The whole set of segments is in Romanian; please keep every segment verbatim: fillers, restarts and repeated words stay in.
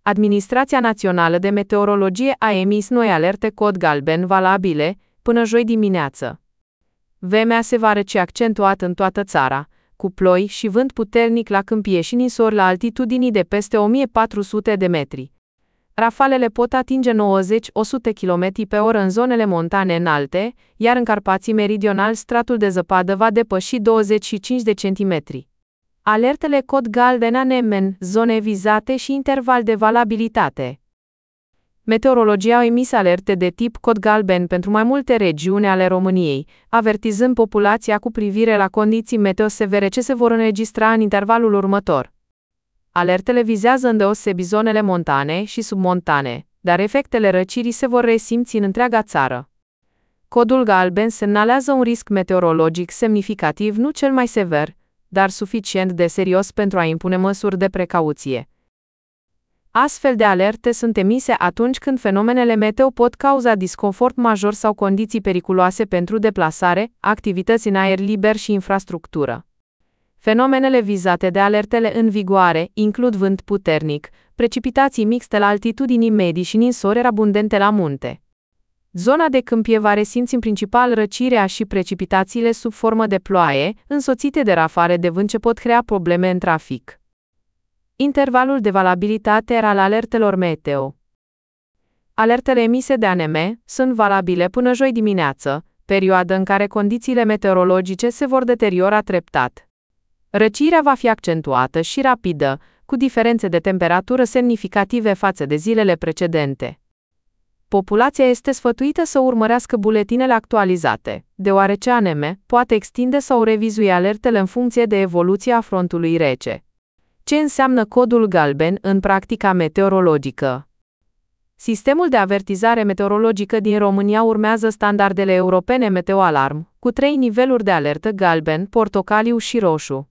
Administrația Națională de Meteorologie a emis noi alerte cod galben valabile până joi dimineață. Vremea se va răci accentuat în toată țara, cu ploi și vânt puternic la câmpie și ninsori la altitudini de peste o mie patru sute de metri. Rafalele pot atinge nouăzeci la o sută kilometri pe oră în zonele montane înalte, iar în Carpații Meridionali stratul de zăpadă va depăși douăzeci și cinci de centimetri. Alertele cod galben anemen, zone vizate și interval de valabilitate. Meteorologia a emis alerte de tip cod galben pentru mai multe regiuni ale României, avertizând populația cu privire la condiții meteo severe ce se vor înregistra în intervalul următor. Alertele vizează îndeosebi zonele montane și submontane, dar efectele răcirii se vor resimți în întreaga țară. Codul galben semnalează un risc meteorologic semnificativ, nu cel mai sever, dar suficient de serios pentru a impune măsuri de precauție. Astfel de alerte sunt emise atunci când fenomenele meteo pot cauza disconfort major sau condiții periculoase pentru deplasare, activități în aer liber și infrastructură. Fenomenele vizate de alertele în vigoare includ vânt puternic, precipitații mixte la altitudini medii și ninsori abundente la munte. Zona de câmpie va resimți în principal răcirea și precipitațiile sub formă de ploaie, însoțite de rafale de vânt ce pot crea probleme în trafic. Intervalul de valabilitate al alertelor meteo. Alertele emise de A N M sunt valabile până joi dimineață, perioadă în care condițiile meteorologice se vor deteriora treptat. Răcirea va fi accentuată și rapidă, cu diferențe de temperatură semnificative față de zilele precedente. Populația este sfătuită să urmărească buletinele actualizate, deoarece A N M poate extinde sau revizui alertele în funcție de evoluția frontului rece. Ce înseamnă codul galben în practica meteorologică? Sistemul de avertizare meteorologică din România urmează standardele europene Meteoalarm, cu trei niveluri de alertă galben, portocaliu și roșu.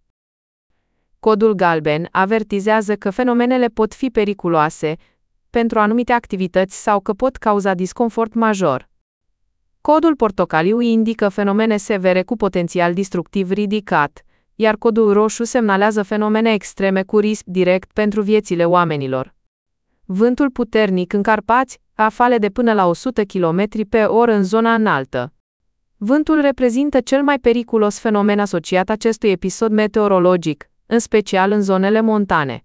Codul galben avertizează că fenomenele pot fi periculoase pentru anumite activități sau că pot cauza disconfort major. Codul portocaliu indică fenomene severe cu potențial destructiv ridicat, iar codul roșu semnalează fenomene extreme cu risc direct pentru viețile oamenilor. Vântul puternic în Carpați, rafale de până la o sută kilometri pe oră în zona înaltă. Vântul reprezintă cel mai periculos fenomen asociat acestui episod meteorologic, în special în zonele montane.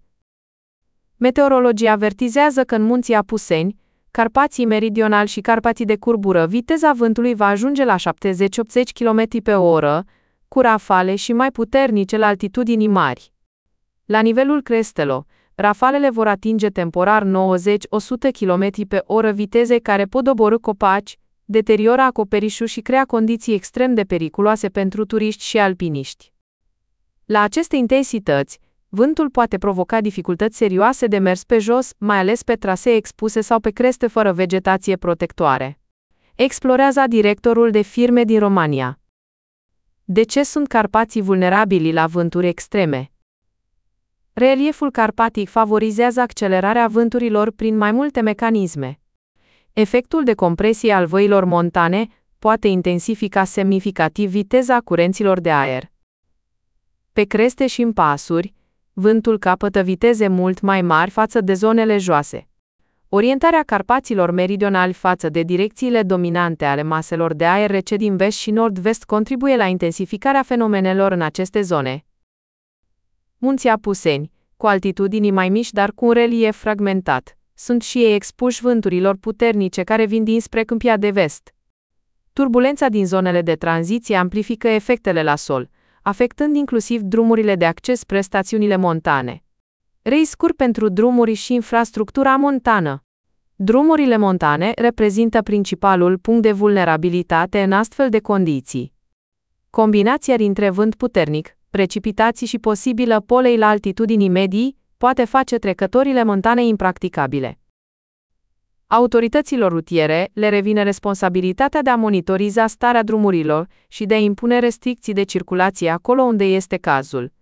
Meteorologia avertizează că în munții Apuseni, Carpații Meridionali și Carpații de Curbură viteza vântului va ajunge la șaptezeci la optzeci kilometri pe oră, cu rafale și mai puternice la altitudini mari. La nivelul crestelor, rafalele vor atinge temporar nouăzeci la o sută kilometri pe oră, viteze care pot doborî copaci, deteriora acoperișul și crea condiții extrem de periculoase pentru turiști și alpiniști. La aceste intensități, vântul poate provoca dificultăți serioase de mers pe jos, mai ales pe trasee expuse sau pe creste fără vegetație protectoare. Explorează directorul de firme din România. De ce sunt Carpații vulnerabili la vânturi extreme? Relieful carpatic favorizează accelerarea vânturilor prin mai multe mecanisme. Efectul de compresie al văilor montane poate intensifica semnificativ viteza curenților de aer. Pe creste și în pasuri, vântul capătă viteze mult mai mari față de zonele joase. Orientarea Carpaților meridionali față de direcțiile dominante ale maselor de aer rece din vest și nord-vest contribuie la intensificarea fenomenelor în aceste zone. Munții Apuseni, cu altitudini mai mici dar cu un relief fragmentat, sunt și ei expuși vânturilor puternice care vin dinspre câmpia de vest. Turbulența din zonele de tranziție amplifică efectele la sol, afectând inclusiv drumurile de acces spre stațiunile montane. Riscuri pentru drumuri și infrastructura montană. Drumurile montane reprezintă principalul punct de vulnerabilitate în astfel de condiții. Combinația dintre vânt puternic, precipitații și posibilă polei la altitudini medii poate face trecătorile montane impracticabile. Autorităților rutiere le revine responsabilitatea de a monitoriza starea drumurilor și de a impune restricții de circulație acolo unde este cazul.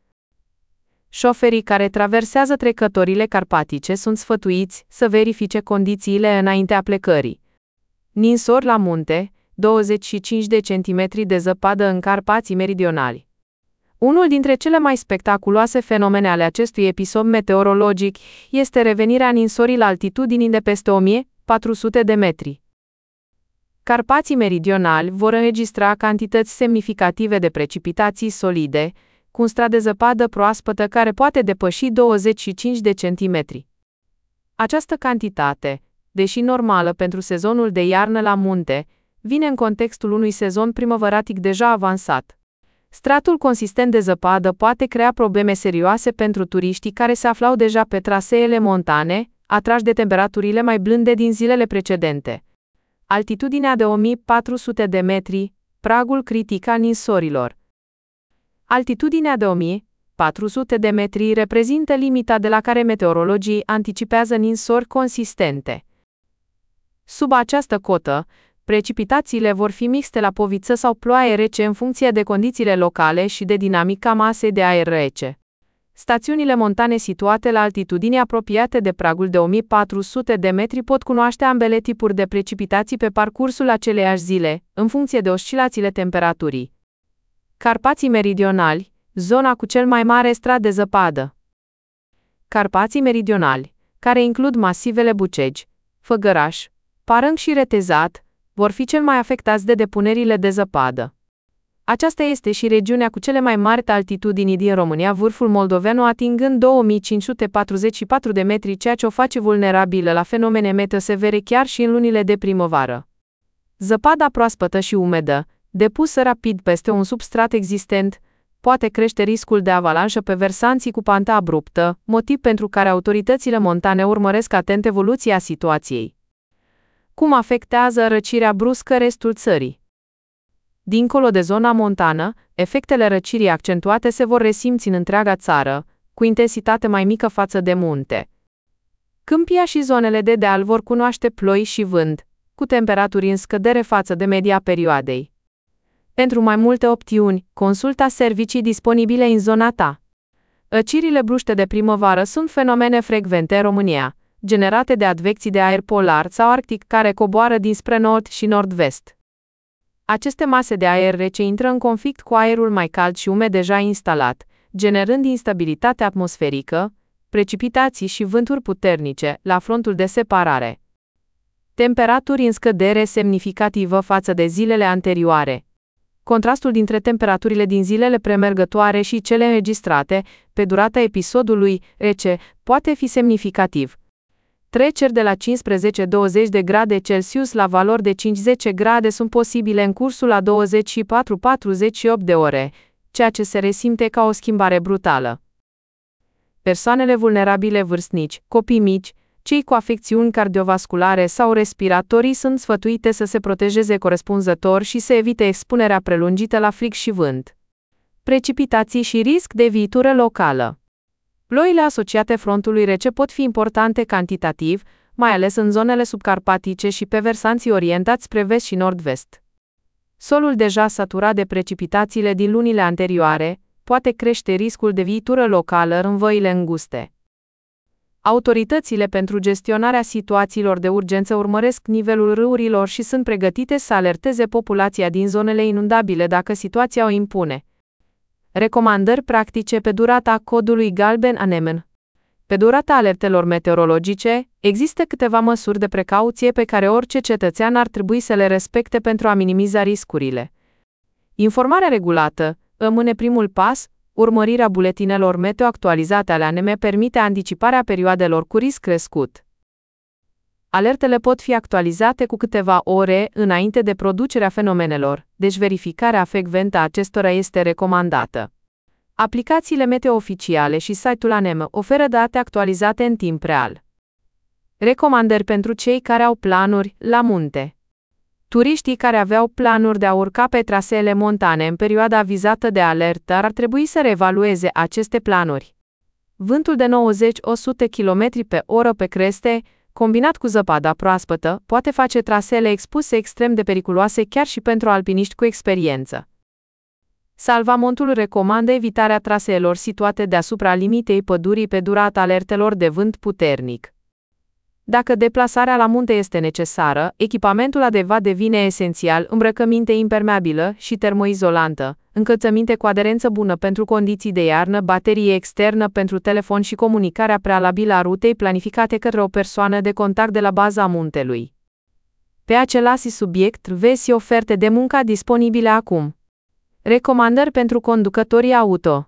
Șoferii care traversează trecătorile carpatice sunt sfătuiți să verifice condițiile înaintea plecării. Ninsori la munte, douăzeci și cinci de centimetri de zăpadă în Carpații Meridionali. Unul dintre cele mai spectaculoase fenomene ale acestui episod meteorologic este revenirea ninsorii la altitudini de peste o mie patru sute de metri. Carpații meridionali vor înregistra cantități semnificative de precipitații solide, cu un strat de zăpadă proaspătă care poate depăși douăzeci și cinci de centimetri. Această cantitate, deși normală pentru sezonul de iarnă la munte, vine în contextul unui sezon primăvăratic deja avansat. Stratul consistent de zăpadă poate crea probleme serioase pentru turiștii care se aflau deja pe traseele montane, atrași de temperaturile mai blânde din zilele precedente. Altitudinea de o mie patru sute de metri, pragul critic al ninsorilor. Altitudinea de o mie patru sute de metri reprezintă limita de la care meteorologii anticipează ninsori consistente. Sub această cotă, precipitațiile vor fi mixte la poviță sau ploaie rece în funcție de condițiile locale și de dinamica masei de aer rece. Stațiunile montane situate la altitudini apropiate de pragul de o mie patru sute de metri pot cunoaște ambele tipuri de precipitații pe parcursul aceleiași zile, în funcție de oscilațiile temperaturii. Carpații meridionali, zona cu cel mai mare strat de zăpadă. Carpații meridionali, care includ masivele Bucegi, Făgăraș, Parâng și Retezat, vor fi cel mai afectați de depunerile de zăpadă. Aceasta este și regiunea cu cele mai mari altitudini din România, vârful moldoveanu atingând două mii cinci sute patruzeci și patru de metri, ceea ce o face vulnerabilă la fenomene meteo severe chiar și în lunile de primăvară. Zăpada proaspătă și umedă, depusă rapid peste un substrat existent, poate crește riscul de avalanșă pe versanții cu panta abruptă, motiv pentru care autoritățile montane urmăresc atent evoluția situației. Cum afectează răcirea bruscă restul țării? Dincolo de zona montană, efectele răcirii accentuate se vor resimți în întreaga țară, cu intensitate mai mică față de munte. Câmpia și zonele de deal vor cunoaște ploi și vânt, cu temperaturi în scădere față de media perioadei. Pentru mai multe opțiuni, consulta servicii disponibile în zona ta. Răcirile bruște de primăvară sunt fenomene frecvente în România, generate de advecții de aer polar sau arctic care coboară dinspre nord și nord-vest. Aceste mase de aer rece intră în conflict cu aerul mai cald și umed deja instalat, generând instabilitate atmosferică, precipitații și vânturi puternice la frontul de separare. Temperaturi în scădere semnificativă față de zilele anterioare. Contrastul dintre temperaturile din zilele premergătoare și cele înregistrate pe durata episodului rece poate fi semnificativ. Treceri de la cincisprezece douăzeci de grade Celsius la valori de cinci zece grade sunt posibile în cursul a douăzeci și patru patruzeci și opt de ore, ceea ce se resimte ca o schimbare brutală. Persoanele vulnerabile vârstnici, copii mici, cei cu afecțiuni cardiovasculare sau respiratorii sunt sfătuite să se protejeze corespunzător și să evite expunerea prelungită la frig și vânt. Precipitații și risc de viitură locală. Ploile asociate frontului rece pot fi importante cantitativ, mai ales în zonele subcarpatice și pe versanții orientați spre vest și nord-vest. Solul deja saturat de precipitațiile din lunile anterioare poate crește riscul de viitură locală în văile înguste. Autoritățile pentru gestionarea situațiilor de urgență urmăresc nivelul râurilor și sunt pregătite să alerteze populația din zonele inundabile dacă situația o impune. Recomandări practice pe durata codului galben A N E M N. Pe durata alertelor meteorologice, există câteva măsuri de precauție pe care orice cetățean ar trebui să le respecte pentru a minimiza riscurile. Informarea regulată rămâne primul pas. Urmărirea buletinelor meteo actualizate ale A N E M permite anticiparea perioadelor cu risc crescut. Alertele pot fi actualizate cu câteva ore înainte de producerea fenomenelor, deci verificarea frecventă a acestora este recomandată. Aplicațiile meteo oficiale și site-ul A N E M oferă date actualizate în timp real. Recomandări pentru cei care au planuri la munte. Turiștii care aveau planuri de a urca pe traseele montane în perioada vizată de alertă ar trebui să reevalueze aceste planuri. Vântul de nouăzeci la o sută kilometri pe oră pe creste, combinat cu zăpada proaspătă, poate face traseele expuse extrem de periculoase chiar și pentru alpiniști cu experiență. Salvamontul recomandă evitarea traseelor situate deasupra limitei pădurii pe durata alertelor de vânt puternic. Dacă deplasarea la munte este necesară, echipamentul adecvat devine esențial: îmbrăcăminte impermeabilă și termoizolantă, încălțăminte cu aderență bună pentru condiții de iarnă, baterie externă pentru telefon și comunicarea prealabilă a rutei planificate către o persoană de contact de la baza muntelui. Pe același subiect, vezi oferte de muncă disponibile acum. Recomandări pentru conducătorii auto.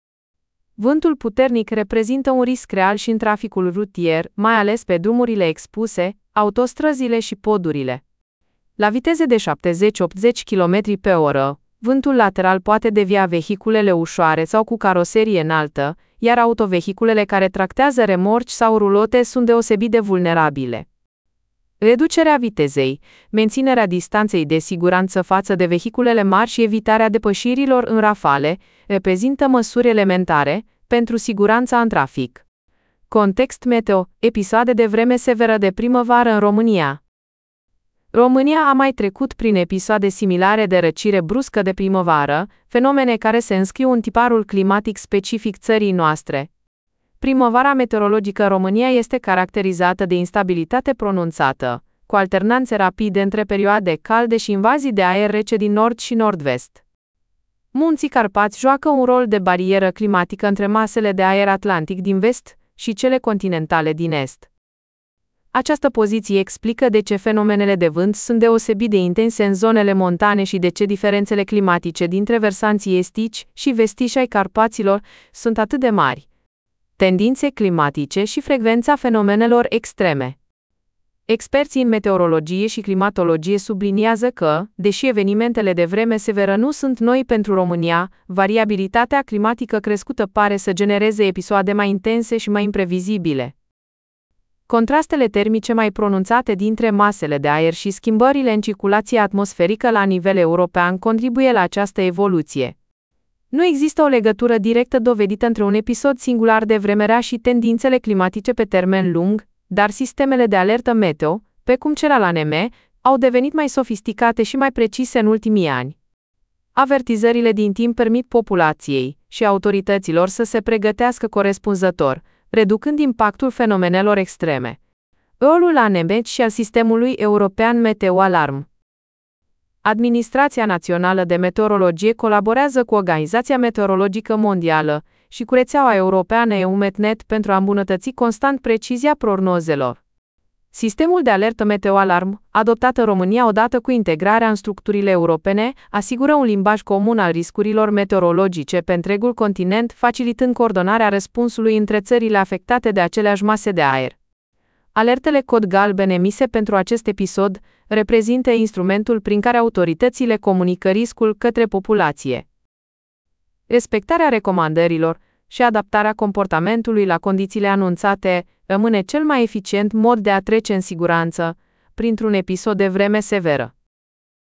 Vântul puternic reprezintă un risc real și în traficul rutier, mai ales pe drumurile expuse, autostrăzile și podurile. La viteze de șaptezeci-optzeci kilometri pe oră, vântul lateral poate devia vehiculele ușoare sau cu caroserie înaltă, iar autovehiculele care tractează remorci sau rulote sunt deosebit de vulnerabile. Reducerea vitezei, menținerea distanței de siguranță față de vehiculele mari și evitarea depășirilor în rafale reprezintă măsuri elementare pentru siguranța în trafic. Context meteo: episoade de vreme severă de primăvară în România. România a mai trecut prin episoade similare de răcire bruscă de primăvară, fenomene care se înscriu în tiparul climatic specific țării noastre. Primăvara meteorologică în România este caracterizată de instabilitate pronunțată, cu alternanțe rapide între perioade calde și invazii de aer rece din nord și nord-vest. Munții Carpați joacă un rol de barieră climatică între masele de aer atlantic din vest și cele continentale din est. Această poziție explică de ce fenomenele de vânt sunt deosebit de intense în zonele montane și de ce diferențele climatice dintre versanții estici și vestici ai Carpaților sunt atât de mari. Tendințe climatice și frecvența fenomenelor extreme. Experții în meteorologie și climatologie subliniază că, deși evenimentele de vreme severă nu sunt noi pentru România, variabilitatea climatică crescută pare să genereze episoade mai intense și mai imprevizibile. Contrastele termice mai pronunțate dintre masele de aer și schimbările în circulația atmosferică la nivel european contribuie la această evoluție. Nu există o legătură directă dovedită între un episod singular de vreme rea și tendințele climatice pe termen lung, dar sistemele de alertă meteo, precum cel al A N M, au devenit mai sofisticate și mai precise în ultimii ani. Avertizările din timp permit populației și autorităților să se pregătească corespunzător, reducând impactul fenomenelor extreme. Rolul A N M și al Sistemului European Meteo Alarm. Administrația Națională de Meteorologie colaborează cu Organizația Meteorologică Mondială și cu rețeaua europeană EUMETNET pentru a îmbunătăți constant precizia prognozelor. Sistemul de alertă Meteo Alarm, adoptat în România odată cu integrarea în structurile europene, asigură un limbaj comun al riscurilor meteorologice pe întregul continent, facilitând coordonarea răspunsului între țările afectate de aceleași mase de aer. Alertele cod galben emise pentru acest episod reprezintă instrumentul prin care autoritățile comunică riscul către populație. Respectarea recomandărilor și adaptarea comportamentului la condițiile anunțate rămâne cel mai eficient mod de a trece în siguranță printr-un episod de vreme severă.